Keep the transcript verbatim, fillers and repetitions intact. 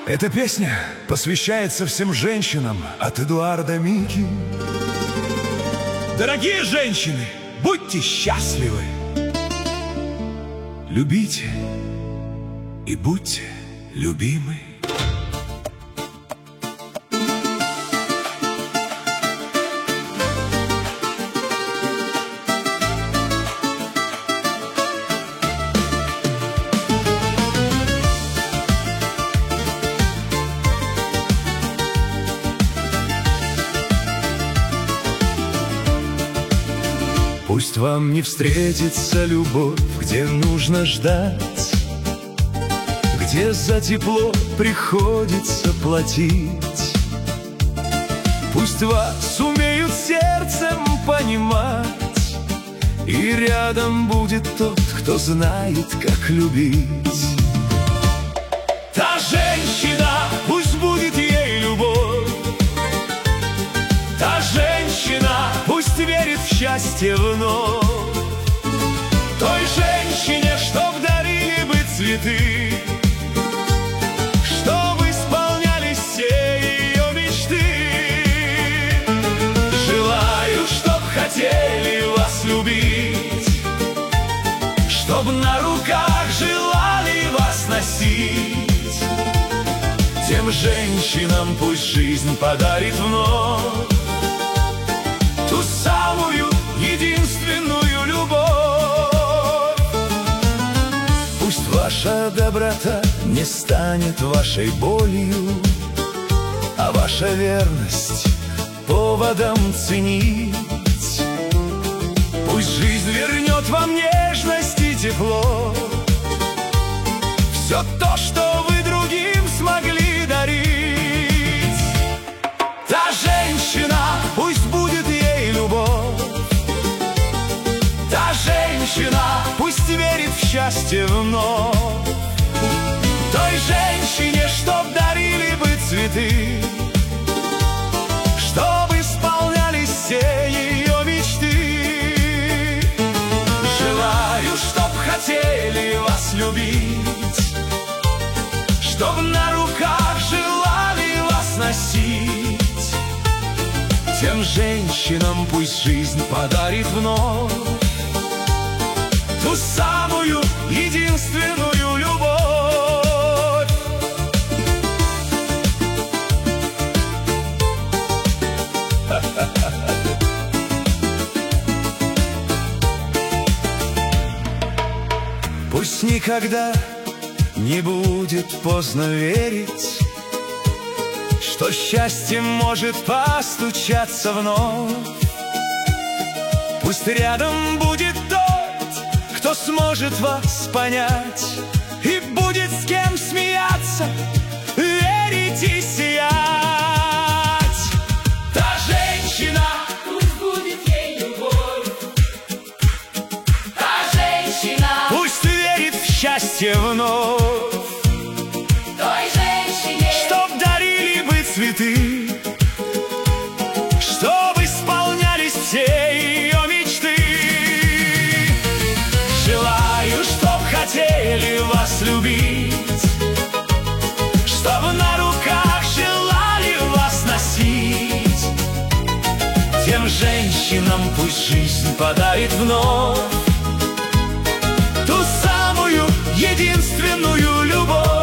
Эта песня посвящается всем женщинам от Эдуарда Мики. Дорогие женщины, будьте счастливы, любите и будьте любимы. Пусть вам не встретится любовь, где нужно ждать, где за тепло приходится платить. Пусть вас умеют сердцем понимать, и рядом будет тот, кто знает, как любить. Та женщина, пусть будет ей любовь, та женщина, пусть верит в счастье вновь. Той женщине, чтоб дарили бы цветы, чтоб исполнялись все ее мечты. Желаю, чтоб хотели вас любить, чтоб на руках желали вас носить. Тем женщинам пусть жизнь подарит вновь ту самую единственную любовь. Пусть ваша доброта не станет вашей болью, а ваша верность поводом ценить. Пусть жизнь вернет вам нежность и тепло, все то, что вы другим смогли дарить. Та женщина, пусть будет ей любовь, та женщина, пусть верит в счастье вновь. Той женщине, чтоб дарили бы цветы, чтоб исполнялись все ее мечты. Желаю, чтоб хотели вас любить, чтоб на руках желали вас носить. Тем женщинам пусть жизнь подарит вновь ту самую единственную любовь. Пусть никогда не будет поздно верить, что счастье может постучаться вновь. Пусть рядом будет тот, кто сможет вас понять, и будет с кем смеяться, верить и сиять. Та женщина, пусть будет ей любовь, та женщина, пусть верит в счастье вновь. той женщине, Чтоб дарили бы цветы, чтоб исполнялись все ее мечты. Желаю, чтоб хотели вас любить, чтоб на руках желали вас носить. Тем женщинам пусть жизнь подарит вновь ту самую единственную любовь.